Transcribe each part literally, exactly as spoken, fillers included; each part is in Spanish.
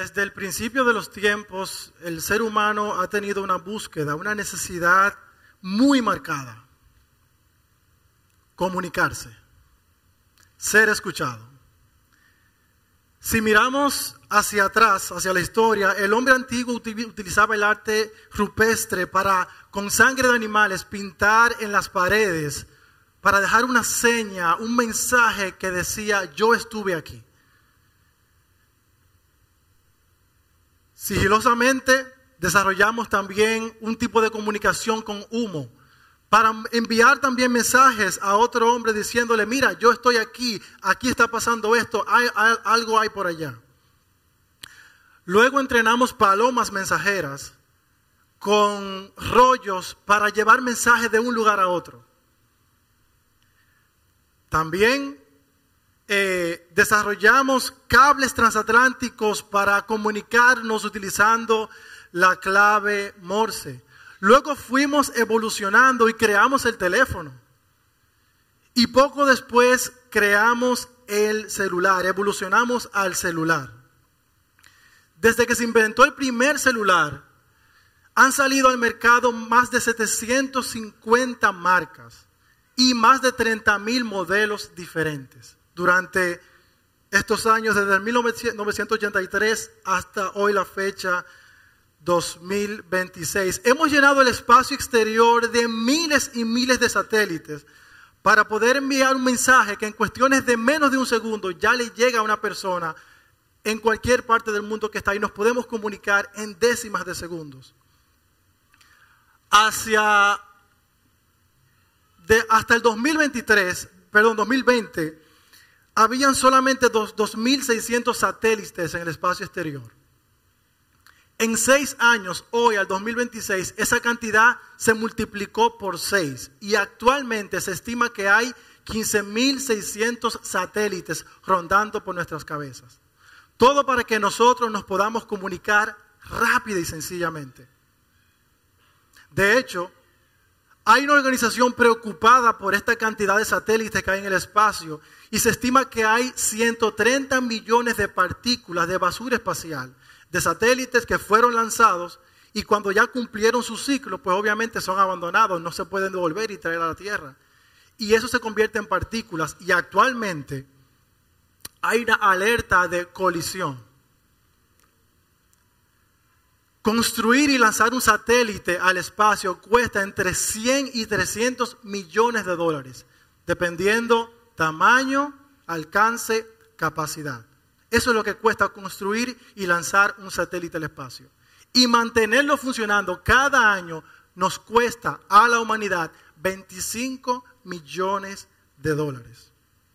Desde el principio de los tiempos, el ser humano ha tenido una búsqueda, una necesidad muy marcada. Comunicarse, ser escuchado. Si miramos hacia atrás, hacia la historia, el hombre antiguo utilizaba el arte rupestre para, con sangre de animales, pintar en las paredes, para dejar una seña, un mensaje que decía, yo estuve aquí. Sigilosamente desarrollamos también un tipo de comunicación con humo para enviar también mensajes a otro hombre diciéndole, mira, yo estoy aquí, aquí está pasando esto, hay, hay, algo hay por allá. Luego entrenamos palomas mensajeras con rollos para llevar mensajes de un lugar a otro. También Eh, desarrollamos cables transatlánticos para comunicarnos utilizando la clave Morse. Luego fuimos evolucionando y creamos el teléfono. Y poco después creamos el celular, evolucionamos al celular. Desde que se inventó el primer celular, han salido al mercado más de setecientas cincuenta marcas y más de treinta mil modelos diferentes. Durante estos años, desde el mil novecientos ochenta y tres hasta hoy la fecha dos mil veintiséis. Hemos llenado el espacio exterior de miles y miles de satélites para poder enviar un mensaje que en cuestiones de menos de un segundo ya le llega a una persona en cualquier parte del mundo que está ahí. Nos podemos comunicar en décimas de segundos. Hacia, de, hasta el dos mil veintitrés, perdón, dos mil veinte, habían solamente dos mil seiscientos satélites en el espacio exterior. En seis años, hoy al dos mil veintiséis, esa cantidad se multiplicó por seis. Y actualmente se estima que hay quince mil seiscientos satélites rondando por nuestras cabezas. Todo para que nosotros nos podamos comunicar rápida y sencillamente. De hecho, hay una organización preocupada por esta cantidad de satélites que hay en el espacio y se estima que hay ciento treinta millones de partículas de basura espacial, de satélites que fueron lanzados y cuando ya cumplieron su ciclo, pues obviamente son abandonados, no se pueden devolver y traer a la Tierra. Y eso se convierte en partículas y actualmente hay una alerta de colisión. Construir y lanzar un satélite al espacio cuesta entre cien y trescientos millones de dólares, dependiendo tamaño, alcance, capacidad. Eso es lo que cuesta construir y lanzar un satélite al espacio. Y mantenerlo funcionando cada año nos cuesta a la humanidad veinticinco millones de dólares.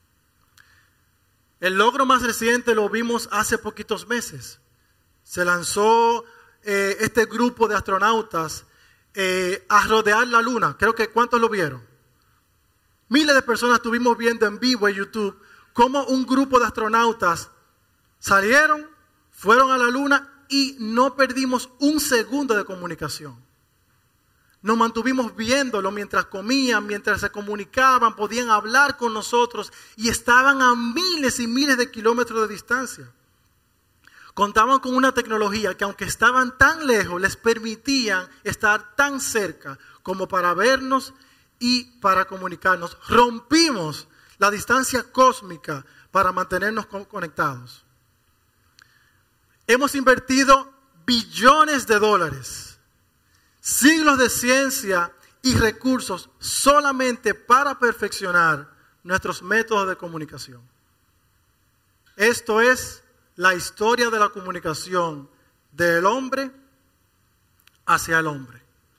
El logro más reciente lo vimos hace poquitos meses. Se lanzó Eh, este grupo de astronautas eh, a rodear la luna. Creo que ¿cuántos lo vieron? Miles de personas estuvimos viendo en vivo en YouTube cómo un grupo de astronautas salieron, fueron a la luna y no perdimos un segundo de comunicación. Nos mantuvimos viéndolo mientras comían, mientras se comunicaban, podían hablar con nosotros y estaban a miles y miles de kilómetros de distancia. Contaban con una tecnología que aunque estaban tan lejos, les permitían estar tan cerca como para vernos y para comunicarnos. Rompimos la distancia cósmica para mantenernos conectados. Hemos invertido billones de dólares, siglos de ciencia y recursos solamente para perfeccionar nuestros métodos de comunicación. Esto es la historia de la comunicación del hombre hacia el hombre.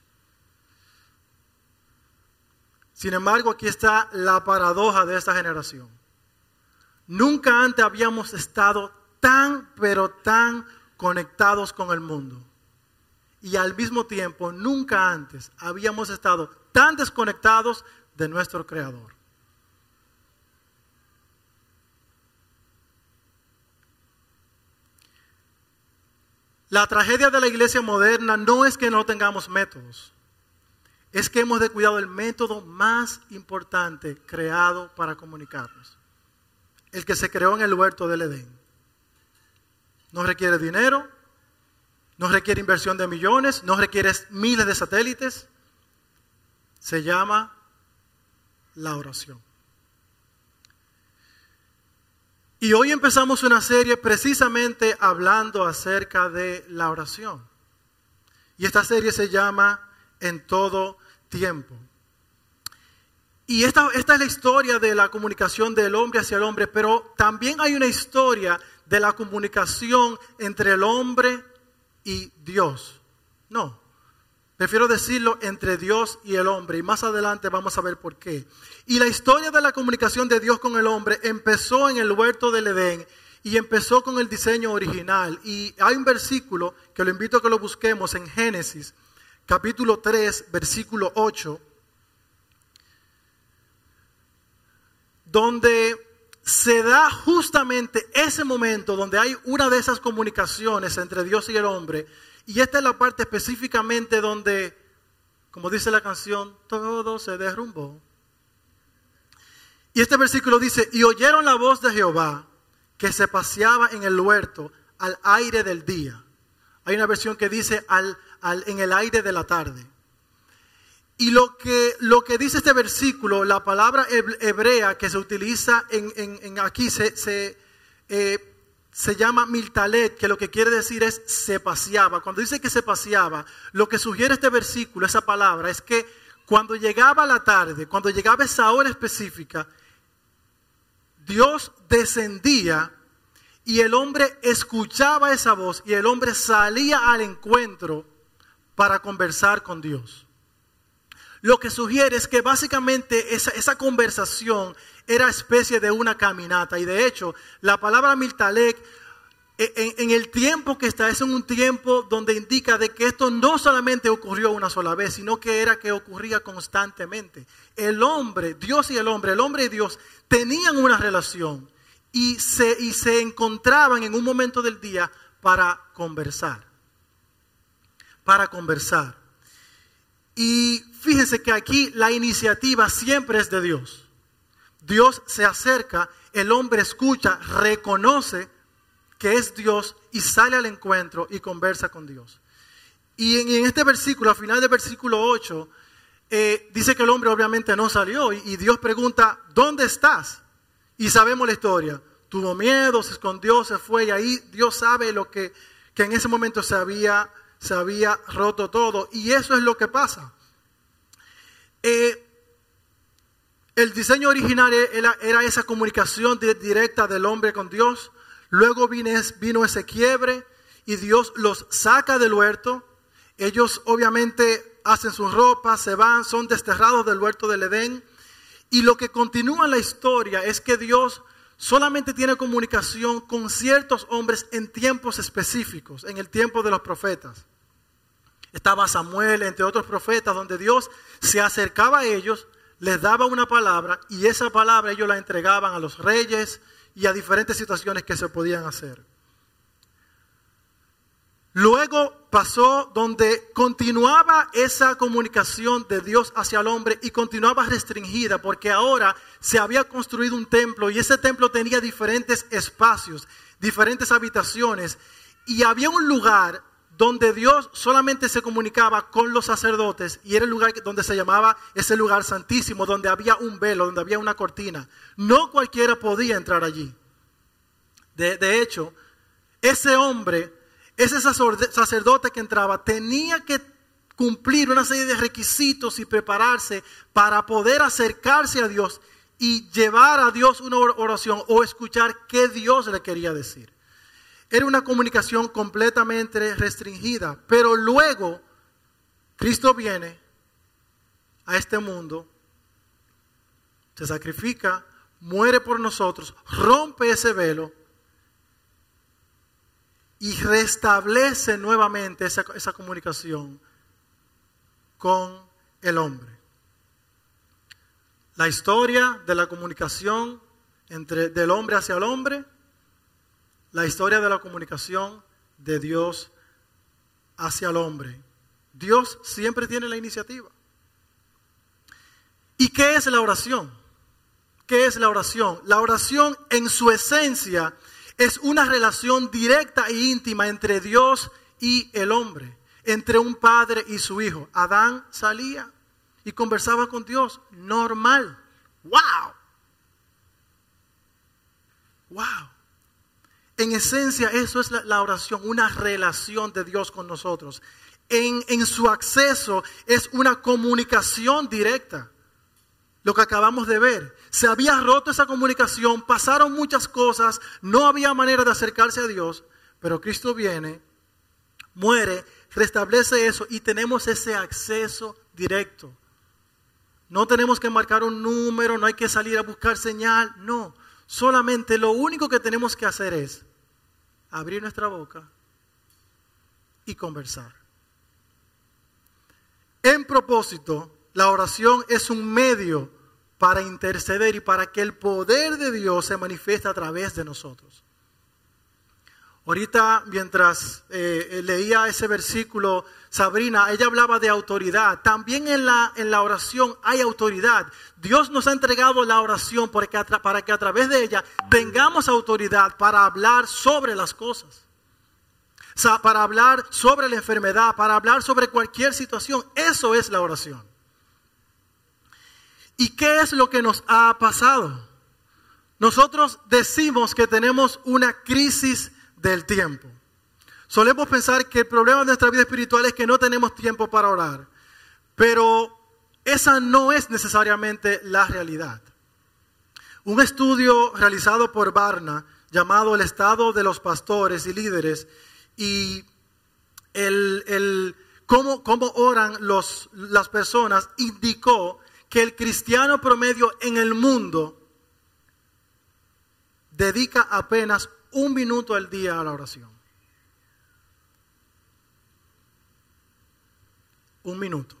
Sin embargo, aquí está la paradoja de esta generación. Nunca antes habíamos estado tan, pero tan conectados con el mundo. Y al mismo tiempo, nunca antes habíamos estado tan desconectados de nuestro Creador. La tragedia de la iglesia moderna no es que no tengamos métodos, es que hemos descuidado el método más importante creado para comunicarnos, el que se creó en el huerto del Edén. no requiere dinero, no requiere inversión de millones, no requiere miles de satélites. Se llama la oración. Y hoy empezamos una serie precisamente hablando acerca de la oración. Y esta serie se llama En todo tiempo. Y esta, esta es la historia de la comunicación del hombre hacia el hombre, pero también hay una historia de la comunicación entre el hombre y Dios. No, prefiero decirlo entre Dios y el hombre, y más adelante vamos a ver por qué. Y la historia de la comunicación de Dios con el hombre empezó en el huerto del Edén y empezó con el diseño original. Y hay un versículo que lo invito a que lo busquemos en Génesis, capítulo tres, versículo ocho, donde se da justamente ese momento donde hay una de esas comunicaciones entre Dios y el hombre. Y esta es la parte específicamente donde, como dice la canción, todo se derrumbó. Y este versículo dice, y oyeron la voz de Jehová que se paseaba en el huerto al aire del día. Hay una versión que dice al, al, en el aire de la tarde. Y lo que, lo que dice este versículo, la palabra hebrea que se utiliza en, en, en aquí se, se, eh, se llama miltalet, que lo que quiere decir es se paseaba. Cuando dice que se paseaba, lo que sugiere este versículo, esa palabra, es que cuando llegaba la tarde, cuando llegaba esa hora específica, Dios descendía y el hombre escuchaba esa voz y el hombre salía al encuentro para conversar con Dios. Lo que sugiere es que básicamente esa, esa conversación era especie de una caminata. Y de hecho, la palabra miltalek, en, en el tiempo que está, es en un tiempo donde indica de que esto no solamente ocurrió una sola vez, sino que era que ocurría constantemente. El hombre, Dios y el hombre, el hombre y Dios tenían una relación y se, y se encontraban en un momento del día para conversar. Para conversar. Y fíjense que aquí la iniciativa siempre es de Dios. Dios se acerca, el hombre escucha, reconoce que es Dios y sale al encuentro y conversa con Dios. Y en, en este versículo, al final del versículo ocho, eh, dice que el hombre obviamente no salió y, y Dios pregunta, ¿dónde estás? Y sabemos la historia. Tuvo miedo, se escondió, se fue y ahí Dios sabe lo que, que en ese momento se había se había roto todo. Y eso es lo que pasa. Eh, el diseño original era, era esa comunicación directa del hombre con Dios. Luego vino, vino ese quiebre y Dios los saca del huerto. Ellos obviamente hacen sus ropas, se van, son desterrados del huerto del Edén. Y lo que continúa en la historia es que Dios solamente tiene comunicación con ciertos hombres en tiempos específicos, en el tiempo de los profetas. Estaba Samuel, entre otros profetas, donde Dios se acercaba a ellos, les daba una palabra y esa palabra ellos la entregaban a los reyes y a diferentes situaciones que se podían hacer. Luego pasó donde continuaba esa comunicación de Dios hacia el hombre y continuaba restringida porque ahora se había construido un templo y ese templo tenía diferentes espacios, diferentes habitaciones y había un lugar donde Dios solamente se comunicaba con los sacerdotes y era el lugar donde se llamaba ese lugar santísimo, donde había un velo, donde había una cortina. No cualquiera podía entrar allí. De, de hecho, ese hombre, ese sacerdote que entraba, tenía que cumplir una serie de requisitos y prepararse para poder acercarse a Dios y llevar a Dios una oración o escuchar qué Dios le quería decir. Era una comunicación completamente restringida. Pero luego Cristo viene a este mundo, se sacrifica, muere por nosotros, rompe ese velo y restablece nuevamente esa, esa comunicación con el hombre. La historia de la comunicación entre, del hombre hacia el hombre, la historia de la comunicación de Dios hacia el hombre. Dios siempre tiene la iniciativa. ¿Y qué es la oración? ¿Qué es la oración? La oración en su esencia Es una relación directa e íntima entre Dios y el hombre, entre un padre y su hijo. Adán salía y conversaba con Dios, normal. ¡Wow! ¡Wow! En esencia, eso es la, la oración, una relación de Dios con nosotros. En, en su acceso es una comunicación directa. Lo que acabamos de ver, se había roto esa comunicación, pasaron muchas cosas, no había manera de acercarse a Dios, pero Cristo viene, muere, restablece eso y tenemos ese acceso directo. No tenemos que marcar un número, no hay que salir a buscar señal, no. Solamente lo único que tenemos que hacer es abrir nuestra boca y conversar. En propósito, la oración es un medio para interceder y para que el poder de Dios se manifieste a través de nosotros. Ahorita, mientras eh, leía ese versículo, Sabrina, ella hablaba de autoridad. También en la, en la oración hay autoridad. Dios nos ha entregado la oración para que, a tra- para que a través de ella tengamos autoridad para hablar sobre las cosas. O sea, para hablar sobre la enfermedad, para hablar sobre cualquier situación. Eso es la oración. ¿Y qué es lo que nos ha pasado? Nosotros decimos que tenemos una crisis del tiempo. Solemos pensar que el problema de nuestra vida espiritual es que no tenemos tiempo para orar. Pero esa no es necesariamente la realidad. Un estudio realizado por Barna llamado El estado de los pastores y líderes y el, el, cómo, cómo oran los, las personas indicó que el cristiano promedio en el mundo dedica apenas un minuto al día a la oración. Un minuto.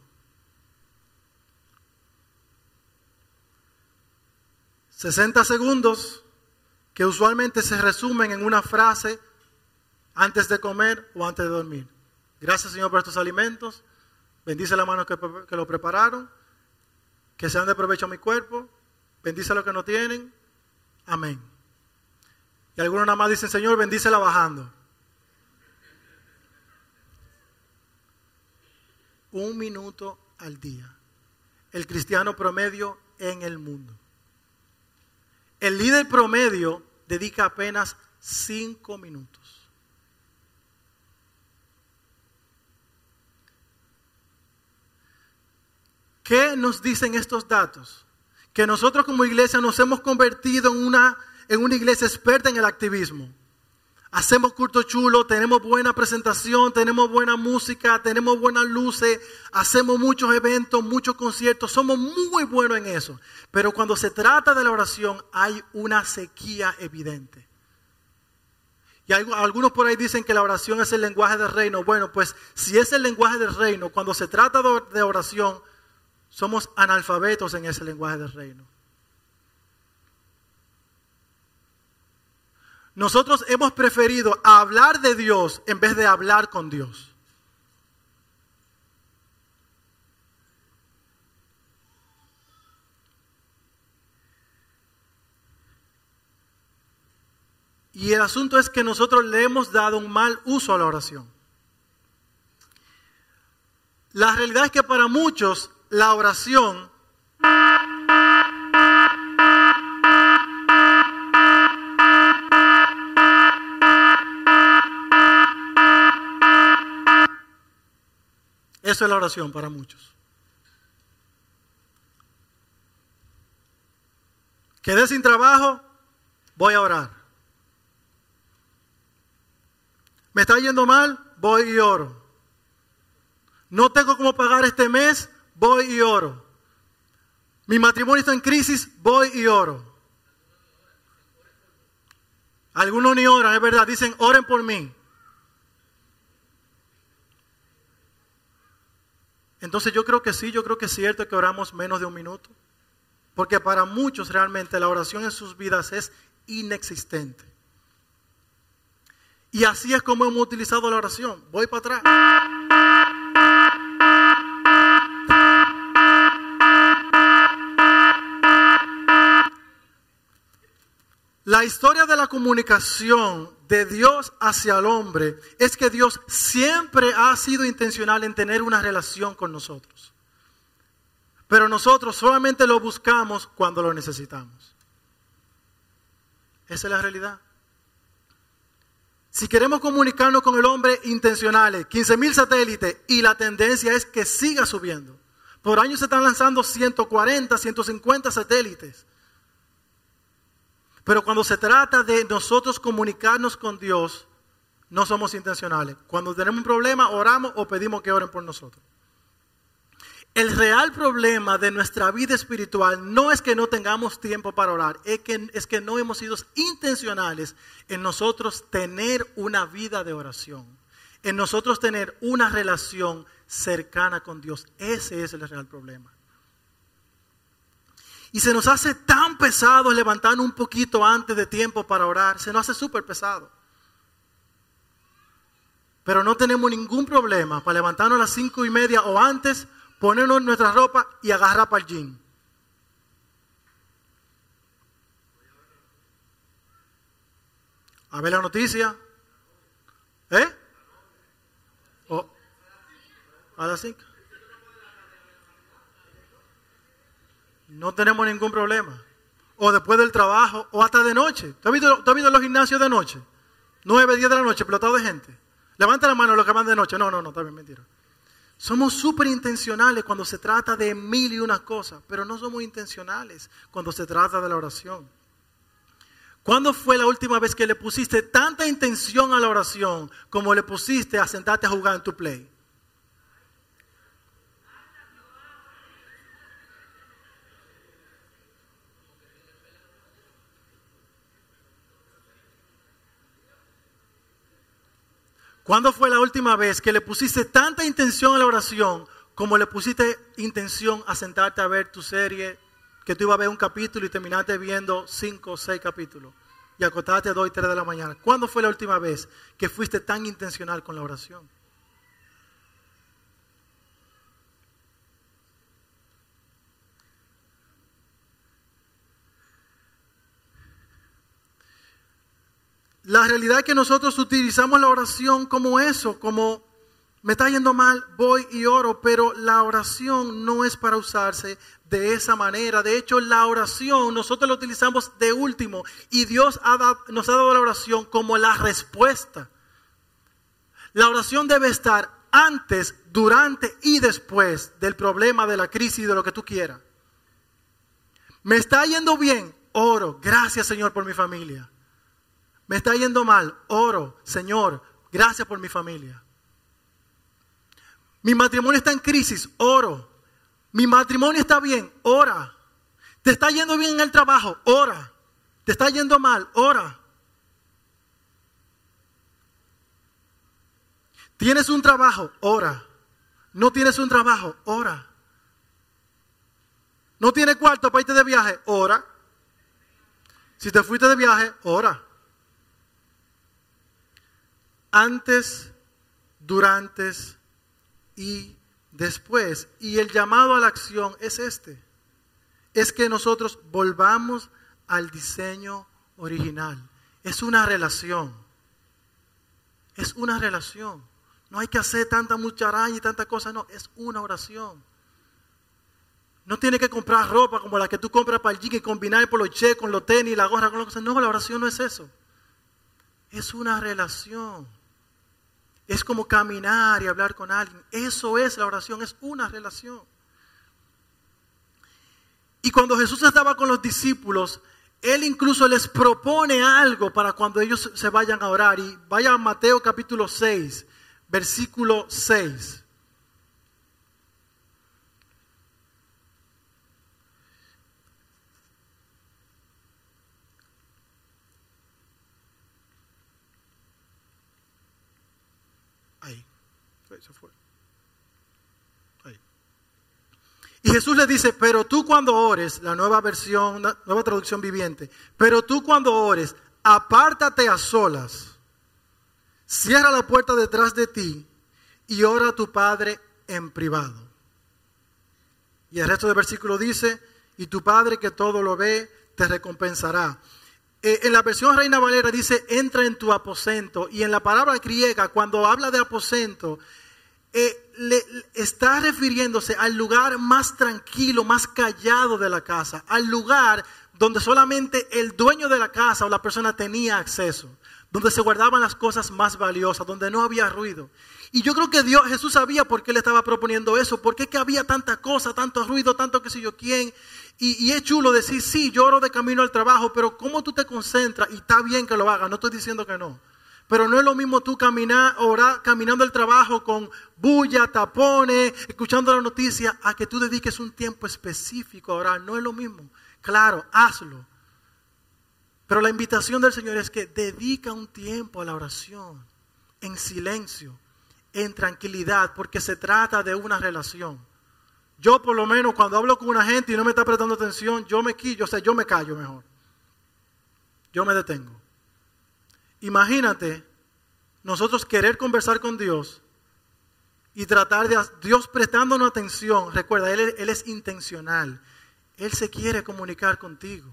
sesenta segundos que usualmente se resumen en una frase antes de comer o antes de dormir. Gracias, Señor, por estos alimentos. Bendice la mano que, que lo prepararon. Que sean de provecho a mi cuerpo. Bendice a los que no tienen. Amén. Y algunos nada más dicen, Señor, bendícela bajando. Un minuto al día. El cristiano promedio en el mundo. El líder promedio dedica apenas cinco minutos. ¿Qué nos dicen estos datos? Que nosotros como iglesia nos hemos convertido en una, en una iglesia experta en el activismo. Hacemos culto chulo, tenemos buena presentación, tenemos buena música, tenemos buenas luces, hacemos muchos eventos, muchos conciertos, somos muy buenos en eso. Pero cuando se trata de la oración hay una sequía evidente. Y hay, algunos por ahí dicen que la oración es el lenguaje del reino. Bueno, pues si es el lenguaje del reino, cuando se trata de oración, somos analfabetos en ese lenguaje del reino. Nosotros hemos preferido hablar de Dios en vez de hablar con Dios. Y el asunto es que nosotros le hemos dado un mal uso a la oración. La realidad es que para muchos la oración eso es la oración para muchos. Quedé sin trabajo, voy a orar. Me está yendo mal, voy y oro. No tengo cómo pagar este mes, voy y oro. Mi matrimonio está en crisis, voy y oro. Algunos ni oran, es verdad, dicen oren por mí. Entonces yo creo que sí, yo creo que es cierto que oramos menos de un minuto. Porque para muchos realmente la oración en sus vidas es inexistente. Y así es como hemos utilizado la oración. Voy para atrás. La historia de la comunicación de Dios hacia el hombre es que Dios siempre ha sido intencional en tener una relación con nosotros. Pero nosotros solamente lo buscamos cuando lo necesitamos. Esa es la realidad. Si queremos comunicarnos con el hombre intencionales, quince mil satélites, y la tendencia es que siga subiendo. Por año se están lanzando ciento cuarenta, ciento cincuenta satélites. Pero cuando se trata de nosotros comunicarnos con Dios, no somos intencionales. Cuando tenemos un problema, oramos o pedimos que oren por nosotros. El real problema de nuestra vida espiritual no es que no tengamos tiempo para orar, es que, es que no hemos sido intencionales en nosotros tener una vida de oración, en nosotros tener una relación cercana con Dios. Ese es el real problema. Y se nos hace tan pesado levantarnos un poquito antes de tiempo para orar, se nos hace súper pesado. Pero no tenemos ningún problema para levantarnos a las cinco y media o antes, ponernos nuestra ropa y agarrar para el gym. A ver la noticia. ¿Eh? Oh. A las cinco. No tenemos ningún problema. O después del trabajo, o hasta de noche. ¿Tú has visto, tú has visto los gimnasios de noche? nueve, diez de la noche, explotado de gente. Levanta la mano los que van de noche. No, no, no, está bien, mentira. Somos súper intencionales cuando se trata de mil y unas cosas, pero no somos intencionales cuando se trata de la oración. ¿Cuándo fue la última vez que le pusiste tanta intención a la oración como le pusiste a sentarte a jugar en tu play? ¿Cuándo fue la última vez que le pusiste tanta intención a la oración como le pusiste intención a sentarte a ver tu serie, que tú ibas a ver un capítulo y terminaste viendo cinco o seis capítulos y acostaste a dos y tres de la mañana? ¿Cuándo fue la última vez que fuiste tan intencional con la oración? La realidad es que nosotros utilizamos la oración como eso, como me está yendo mal, voy y oro, pero la oración no es para usarse de esa manera. De hecho, la oración nosotros la utilizamos de último y Dios ha dado, nos ha dado la oración como la respuesta. La oración debe estar antes, durante y después del problema, de la crisis, de lo que tú quieras. Me está yendo bien, oro, gracias Señor por mi familia. Me está yendo mal, oro, Señor, gracias por mi familia. Mi matrimonio está en crisis, oro. Mi matrimonio está bien, ora. Te está yendo bien en el trabajo, ora. Te está yendo mal, ora. Tienes un trabajo, ora. No tienes un trabajo, ora. No tienes cuarto para irte de viaje, ora. Si te fuiste de viaje, ora. Antes, durante y después. Y el llamado a la acción es este. Es que nosotros volvamos al diseño original. Es una relación. Es una relación. No hay que hacer tanta mucharaña y tanta cosa. No, es una oración. No tienes que comprar ropa como la que tú compras para el gym y combinar por los che con los tenis, la gorra con las cosas. No, la oración no es eso. Es una relación. Es como caminar y hablar con alguien. Eso es la oración, es una relación. Y cuando Jesús estaba con los discípulos, Él incluso les propone algo para cuando ellos se vayan a orar. Y vaya a Mateo capítulo seis, versículo seis. Ahí. Se fue. Ahí. Y Jesús le dice, pero tú cuando ores, la nueva versión, la nueva traducción viviente, pero tú cuando ores, apártate a solas, cierra la puerta detrás de ti y ora a tu Padre en privado. Y el resto del versículo dice, y tu Padre que todo lo ve, te recompensará. Eh, en la versión Reina Valera dice, entra en tu aposento. Y en la palabra griega, cuando habla de aposento, eh, le, le está refiriéndose al lugar más tranquilo, más callado de la casa. Al lugar donde solamente el dueño de la casa o la persona tenía acceso. Donde se guardaban las cosas más valiosas, donde no había ruido. Y yo creo que Dios, Jesús sabía por qué le estaba proponiendo eso, por qué que había tanta cosa, tanto ruido, tanto que sé yo quién. Y, y es chulo decir, sí, yo oro de camino al trabajo, pero ¿cómo tú te concentras? Y está bien que lo hagas, no estoy diciendo que no. Pero no es lo mismo tú caminar, orar, caminando al trabajo con bulla, tapones, escuchando la noticia, a que tú dediques un tiempo específico a orar. No es lo mismo. Claro, hazlo. Pero la invitación del Señor es que dedica un tiempo a la oración, en silencio, en tranquilidad, porque se trata de una relación. Yo por lo menos cuando hablo con una gente y no me está prestando atención, yo me quillo, o sea, yo me callo mejor. Yo me detengo. Imagínate nosotros querer conversar con Dios y tratar de, Dios prestándonos atención. Recuerda, Él, Él es intencional. Él se quiere comunicar contigo.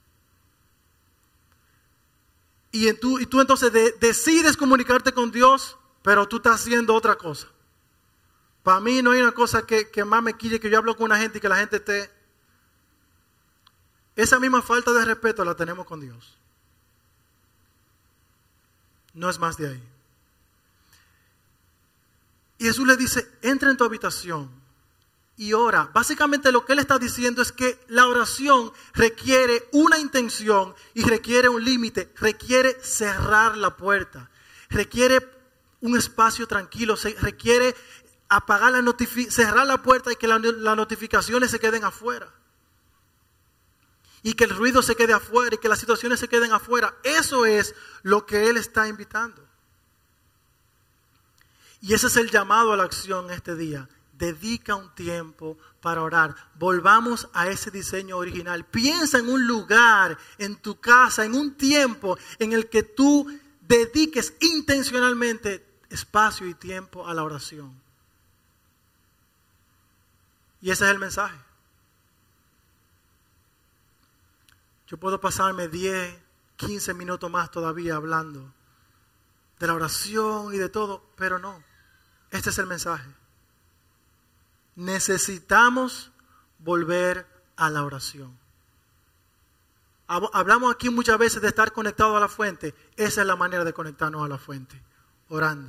Y, en tú, y tú entonces de, decides comunicarte con Dios, pero tú estás haciendo otra cosa. Para mí no hay una cosa que, que más me quille que yo hablo con una gente y que la gente esté... Esa misma falta de respeto la tenemos con Dios. No es más de ahí. Y Jesús le dice, entra en tu habitación y ora. Básicamente lo que Él está diciendo es que la oración requiere una intención y requiere un límite. Requiere cerrar la puerta. Requiere un espacio tranquilo. Se requiere apagar la notificación, cerrar la puerta y que la, las notificaciones se queden afuera. Y que el ruido se quede afuera y que las situaciones se queden afuera. Eso es lo que Él está invitando. Y ese es el llamado a la acción este día. Dedica un tiempo para orar. Volvamos a ese diseño original. Piensa en un lugar, en tu casa, en un tiempo en el que tú dediques intencionalmente espacio y tiempo a la oración. Y ese es el mensaje. Yo puedo pasarme diez, quince minutos más todavía hablando de la oración y de todo, pero no. Este es el mensaje. Necesitamos volver a la oración. Hablamos aquí muchas veces de estar conectado a la fuente. Esa es la manera de conectarnos a la fuente, orando.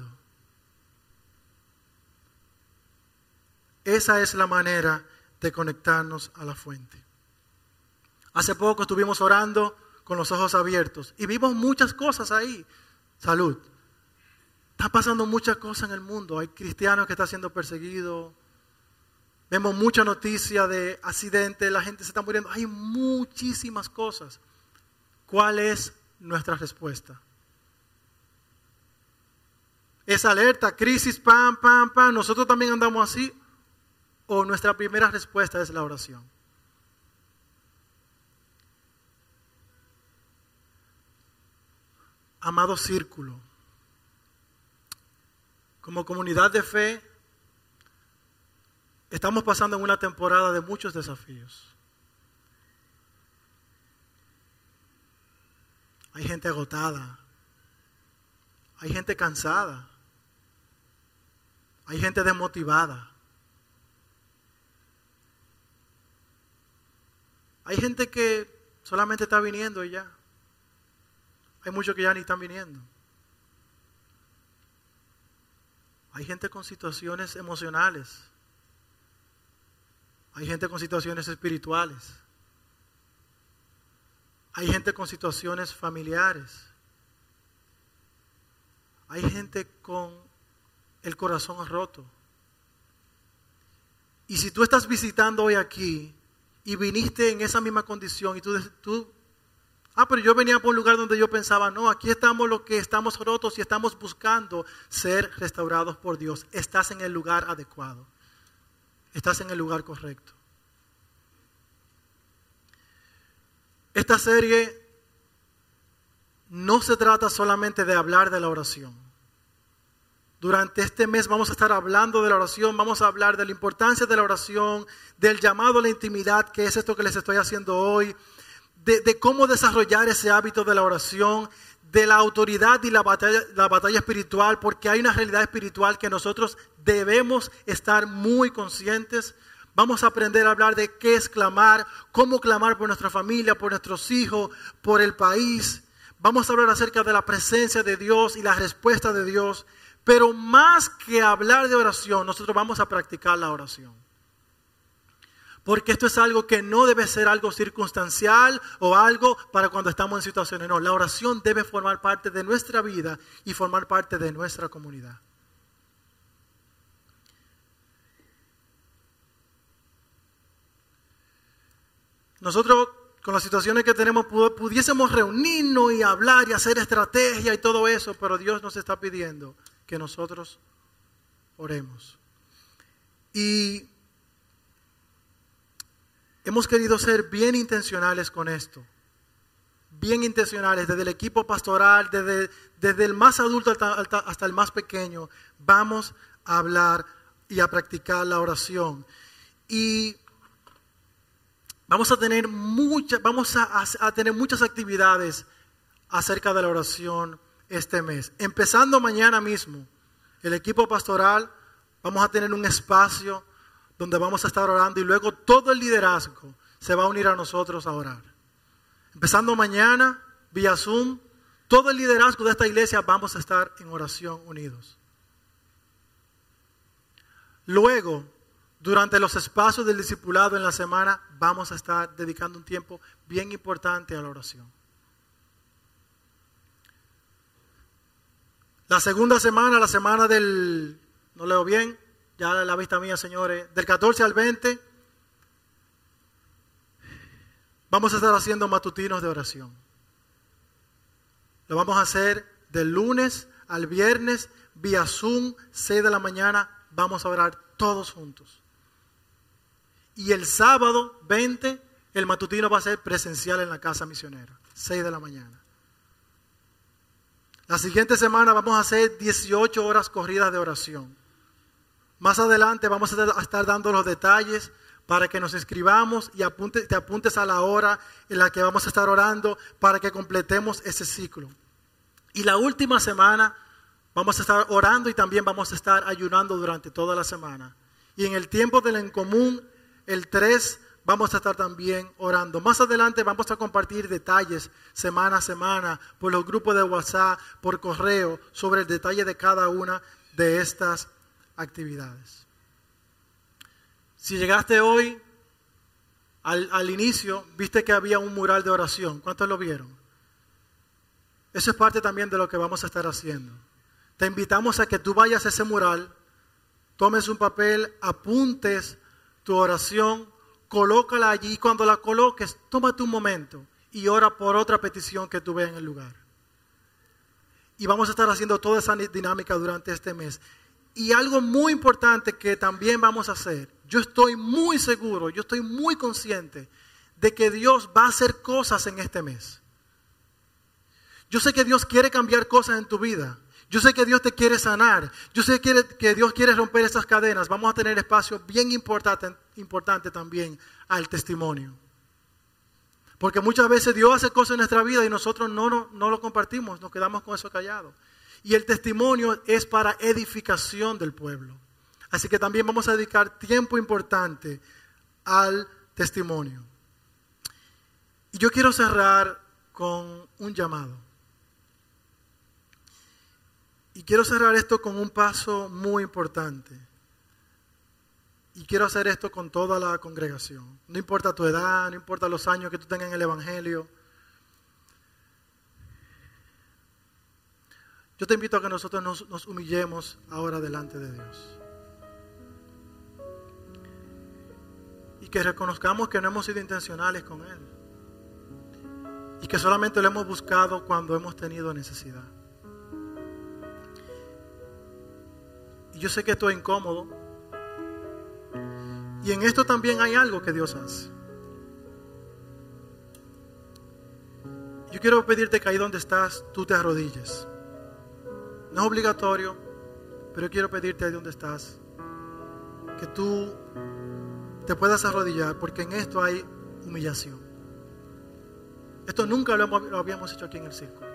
Esa es la manera de conectarnos a la fuente. Hace poco estuvimos orando con los ojos abiertos y vimos muchas cosas ahí. Salud. Está pasando muchas cosas en el mundo. Hay cristianos que están siendo perseguidos. Vemos mucha noticia de accidentes, la gente se está muriendo. Hay muchísimas cosas. ¿Cuál es nuestra respuesta? ¿Es alerta, crisis, pam, pam, pam? ¿Nosotros también andamos así? ¿O nuestra primera respuesta es la oración? Amado círculo, como comunidad de fe, estamos pasando en una temporada de muchos desafíos. Hay gente agotada, hay gente cansada, hay gente desmotivada, hay gente que solamente está viniendo y ya. Hay muchos que ya ni están viniendo. Hay gente con situaciones emocionales. Hay gente con situaciones espirituales. Hay gente con situaciones familiares. Hay gente con el corazón roto. Y si tú estás visitando hoy aquí y viniste en esa misma condición y tú, tú Ah, pero yo venía por un lugar donde yo pensaba, no, aquí estamos los que estamos rotos y estamos buscando ser restaurados por Dios. Estás en el lugar adecuado. Estás en el lugar correcto. Esta serie no se trata solamente de hablar de la oración. Durante este mes vamos a estar hablando de la oración, vamos a hablar de la importancia de la oración, del llamado a la intimidad, que es esto que les estoy haciendo hoy, de, de cómo desarrollar ese hábito de la oración, de la autoridad y la batalla, la batalla espiritual, porque hay una realidad espiritual que nosotros debemos estar muy conscientes. Vamos a aprender a hablar de qué es clamar, cómo clamar por nuestra familia, por nuestros hijos, por el país. Vamos a hablar acerca de la presencia de Dios y la respuesta de Dios. Pero más que hablar de oración, nosotros vamos a practicar la oración. Porque esto es algo que no debe ser algo circunstancial o algo para cuando estamos en situaciones. No, la oración debe formar parte de nuestra vida y formar parte de nuestra comunidad. Nosotros, con las situaciones que tenemos, pudiésemos reunirnos y hablar y hacer estrategia y todo eso, pero Dios nos está pidiendo que nosotros oremos. Y hemos querido ser bien intencionales con esto. Bien intencionales, desde el equipo pastoral, desde, desde el más adulto hasta, hasta el más pequeño. Vamos a hablar y a practicar la oración. Y vamos a tener muchas, vamos a, a, a tener muchas actividades acerca de la oración este mes. Empezando mañana mismo, el equipo pastoral, vamos a tener un espacio donde vamos a estar orando y luego todo el liderazgo se va a unir a nosotros a orar. Empezando mañana, vía Zoom, todo el liderazgo de esta iglesia vamos a estar en oración unidos. Luego, durante los espacios del discipulado en la semana, vamos a estar dedicando un tiempo bien importante a la oración. La segunda semana, la semana del, no leo bien, ya la vista mía, señores, del catorce al veinte, vamos a estar haciendo matutinos de oración. Lo vamos a hacer del lunes al viernes, vía Zoom, seis de la mañana, vamos a orar todos juntos. Y el sábado veinte, el matutino va a ser presencial en la casa misionera, seis de la mañana. La siguiente semana vamos a hacer dieciocho horas corridas de oración. Más adelante vamos a estar dando los detalles para que nos inscribamos y apunte, te apuntes a la hora en la que vamos a estar orando para que completemos ese ciclo. Y la última semana vamos a estar orando y también vamos a estar ayunando durante toda la semana. Y en el tiempo del en común, el tres, vamos a estar también orando. Más adelante vamos a compartir detalles semana a semana por los grupos de WhatsApp, por correo, sobre el detalle de cada una de estas actividades. Si llegaste hoy al, al inicio, viste que había un mural de oración. ¿Cuántos lo vieron? Eso es parte también de lo que vamos a estar haciendo. Te invitamos a que tú vayas a ese mural, tomes un papel, apuntes tu oración, colócala allí y cuando la coloques, tómate un momento y ora por otra petición que tú veas en el lugar. Y vamos a estar haciendo toda esa dinámica durante este mes. Y algo muy importante que también vamos a hacer, yo estoy muy seguro, yo estoy muy consciente de que Dios va a hacer cosas en este mes. Yo sé que Dios quiere cambiar cosas en tu vida. Yo sé que Dios te quiere sanar. Yo sé que, que Dios quiere romper esas cadenas. Vamos a tener espacio bien importante, importante también al testimonio. Porque muchas veces Dios hace cosas en nuestra vida y nosotros no, no, no lo compartimos, nos quedamos con eso callado. Y el testimonio es para edificación del pueblo. Así que también vamos a dedicar tiempo importante al testimonio. Y yo quiero cerrar con un llamado. Y quiero cerrar esto con un paso muy importante. Y quiero hacer esto con toda la congregación. No importa tu edad, no importa los años que tú tengas en el Evangelio. Yo te invito a que nosotros nos, nos humillemos ahora delante de Dios. Y que reconozcamos que no hemos sido intencionales con Él. Y que solamente lo hemos buscado cuando hemos tenido necesidad. Y yo sé que esto es incómodo. Y en esto también hay algo que Dios hace. Yo quiero pedirte que ahí donde estás, tú te arrodilles. No es obligatorio, pero yo quiero pedirte ahí donde estás, que tú te puedas arrodillar, porque en esto hay humillación. Esto nunca lo, hemos, lo habíamos hecho aquí en el círculo.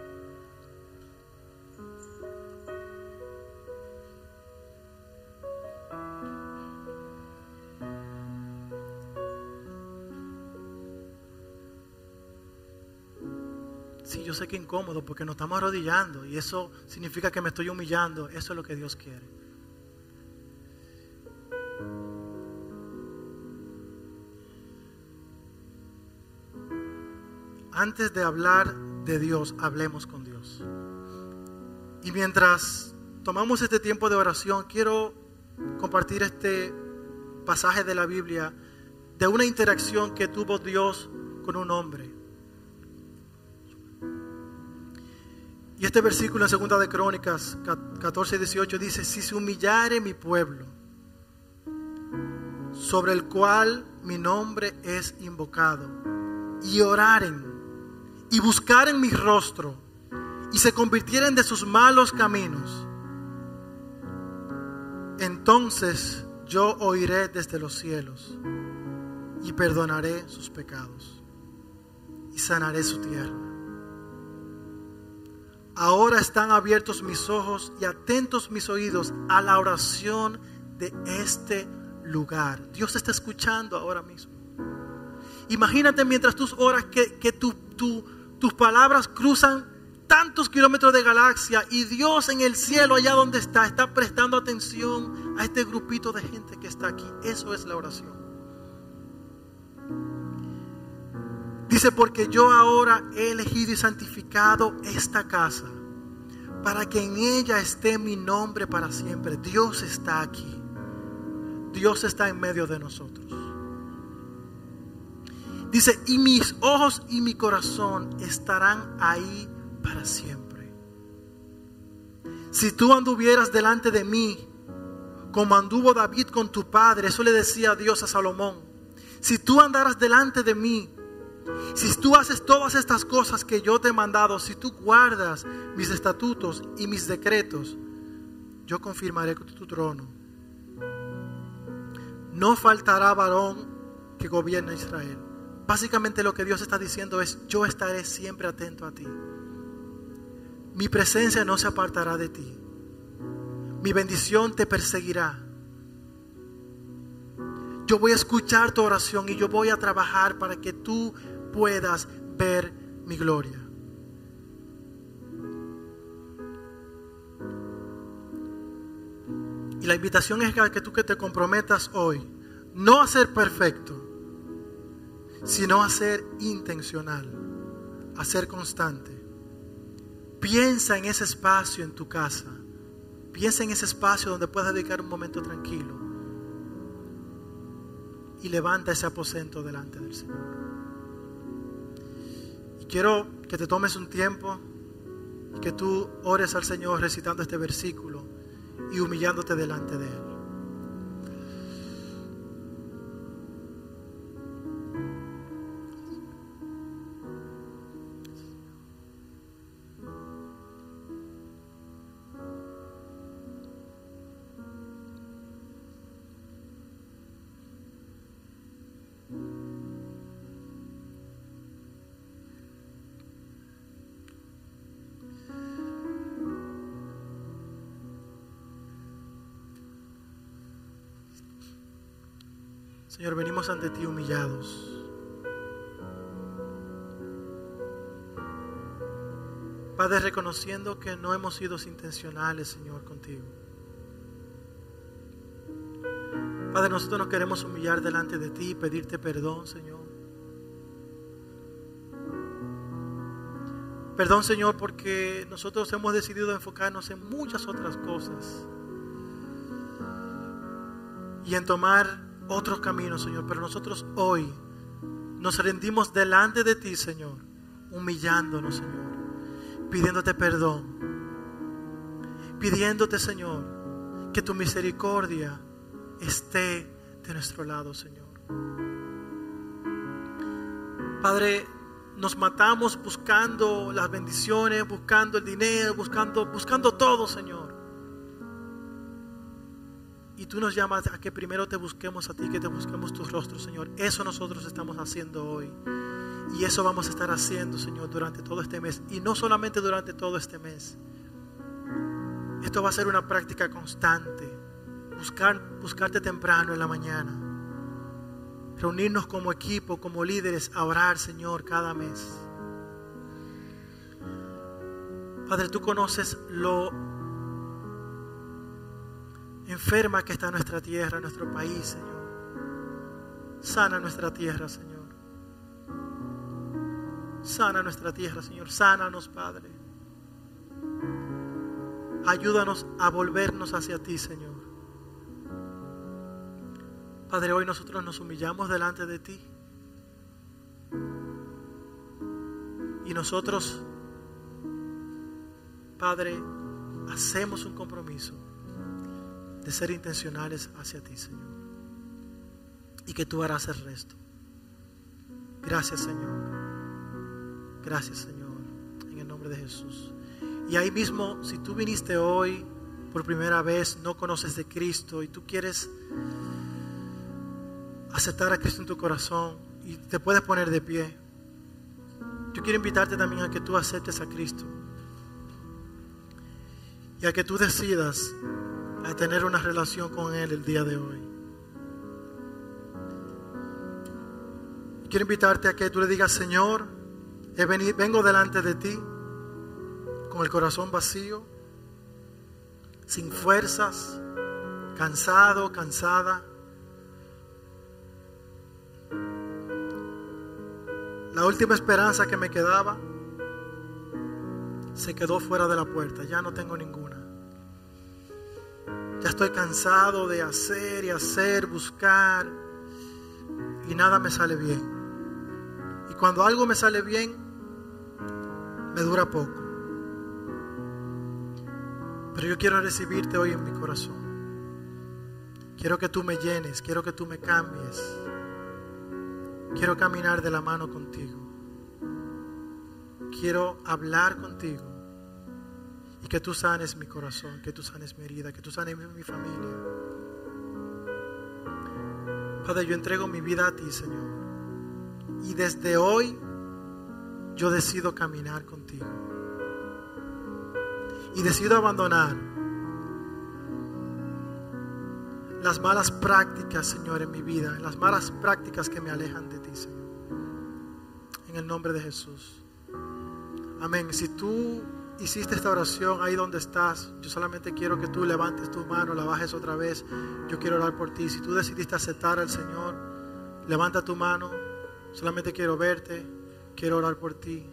Sí, yo sé que es incómodo porque nos estamos arrodillando y eso significa que me estoy humillando. Eso es lo que Dios quiere. Antes de hablar de Dios, hablemos con Dios. Y mientras tomamos este tiempo de oración, quiero compartir este pasaje de la Biblia de una interacción que tuvo Dios con un hombre. Y este versículo en segunda de Crónicas catorce y dieciocho dice: si se humillare mi pueblo, sobre el cual mi nombre es invocado, y oraren, y buscaren mi rostro, y se convirtieren de sus malos caminos, entonces yo oiré desde los cielos, y perdonaré sus pecados, y sanaré su tierra. Ahora están abiertos mis ojos y atentos mis oídos a la oración de este lugar. Dios está escuchando ahora mismo. Imagínate mientras tú oras que, que tu, tu, tus palabras cruzan tantos kilómetros de galaxia y Dios en el cielo, allá donde está, está prestando atención a este grupito de gente que está aquí. Eso es la oración. Dice: porque yo ahora he elegido y santificado esta casa, para que en ella esté mi nombre para siempre. Dios está aquí. Dios está en medio de nosotros. Dice: y mis ojos y mi corazón estarán ahí para siempre. Si tú anduvieras delante de mí, como anduvo David con tu padre, eso le decía Dios a Salomón. Si tú andaras delante de mí, si tú haces todas estas cosas que yo te he mandado, si tú guardas mis estatutos y mis decretos, yo confirmaré tu trono. No faltará varón que gobierne Israel. Básicamente lo que Dios está diciendo es: yo estaré siempre atento a ti. Mi presencia no se apartará de ti. Mi bendición te perseguirá. Yo voy a escuchar tu oración y yo voy a trabajar para que tú puedas ver mi gloria. Y la invitación es que tú que te comprometas hoy, no a ser perfecto, sino a ser intencional, a ser constante. Piensa en ese espacio en tu casa. Piensa en ese espacio donde puedas dedicar un momento tranquilo. Y levanta ese aposento delante del Señor. Y quiero que te tomes un tiempo y que tú ores al Señor recitando este versículo y humillándote delante de Él. Señor, venimos ante ti humillados. Padre, reconociendo que no hemos sido intencionales, Señor, contigo. Padre, nosotros nos queremos humillar delante de ti y pedirte perdón, Señor. Perdón, Señor, porque nosotros hemos decidido enfocarnos en muchas otras cosas y en tomar otros caminos, Señor. Pero nosotros hoy nos rendimos delante de ti, Señor, humillándonos, Señor, pidiéndote perdón, pidiéndote, Señor, que tu misericordia esté de nuestro lado, Señor. Padre, nos matamos buscando las bendiciones, buscando el dinero, buscando, buscando todo, Señor. Y tú nos llamas a que primero te busquemos a ti, que te busquemos tu rostro, Señor. Eso nosotros estamos haciendo hoy. Y eso vamos a estar haciendo, Señor, durante todo este mes. Y no solamente durante todo este mes. Esto va a ser una práctica constante. Buscar, buscarte temprano en la mañana. Reunirnos como equipo, como líderes, a orar, Señor, cada mes. Padre, tú conoces lo enferma que está nuestra tierra, nuestro país, Señor. Sana nuestra tierra, Señor. Sana nuestra tierra, Señor. Sánanos, Padre. Ayúdanos a volvernos hacia ti, Señor. Padre, hoy nosotros nos humillamos delante de ti. Y nosotros, Padre, hacemos un compromiso de ser intencionales hacia ti, Señor. Y que tú harás el resto. Gracias, Señor. Gracias, Señor, en el nombre de Jesús. Y ahí mismo, si tú viniste hoy por primera vez, no conoces de Cristo y tú quieres aceptar a Cristo en tu corazón y te puedes poner de pie, yo quiero invitarte también a que tú aceptes a Cristo y a que tú decidas a tener una relación con Él el día de hoy. Quiero invitarte a que tú le digas: Señor, He venido, vengo delante de ti con el corazón vacío, sin fuerzas, cansado, cansada. La última esperanza que me quedaba se quedó fuera de la puerta. Ya no tengo ninguna. Ya estoy cansado de hacer y hacer, buscar, y nada me sale bien. Y cuando algo me sale bien, me dura poco. Pero yo quiero recibirte hoy en mi corazón. Quiero que tú me llenes, quiero que tú me cambies. Quiero caminar de la mano contigo. Quiero hablar contigo. Y que tú sanes mi corazón, que tú sanes mi herida, que tú sanes mi familia. Padre, yo entrego mi vida a ti, Señor. Y desde hoy yo decido caminar contigo. Y decido abandonar las malas prácticas, Señor, en mi vida. Las malas prácticas que me alejan de ti, Señor. En el nombre de Jesús. Amén. Si tú hiciste esta oración ahí donde estás, yo solamente quiero que tú levantes tu mano, la bajes otra vez. Yo quiero orar por ti. Si tú decidiste aceptar al Señor, levanta tu mano. Solamente quiero verte. Quiero orar por ti.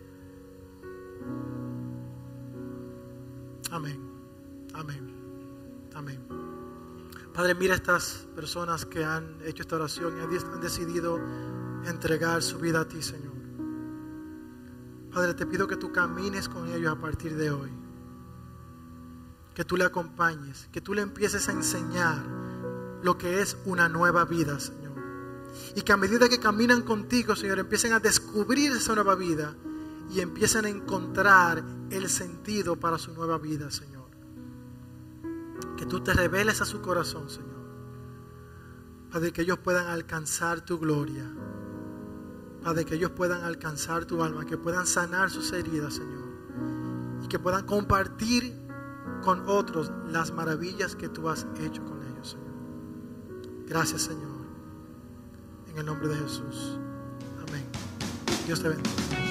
Amén. Amén. Amén. Padre, mira estas personas que han hecho esta oración y han decidido entregar su vida a ti, Señor. Padre, te pido que tú camines con ellos a partir de hoy. Que tú le acompañes, que tú le empieces a enseñar lo que es una nueva vida, Señor. Y que a medida que caminan contigo, Señor, empiecen a descubrir esa nueva vida y empiecen a encontrar el sentido para su nueva vida, Señor. Que tú te reveles a su corazón, Señor. Padre, que ellos puedan alcanzar tu gloria. Padre, que ellos puedan alcanzar tu alma, que puedan sanar sus heridas, Señor. Y que puedan compartir con otros las maravillas que tú has hecho con ellos, Señor. Gracias, Señor. En el nombre de Jesús. Amén. Dios te bendiga.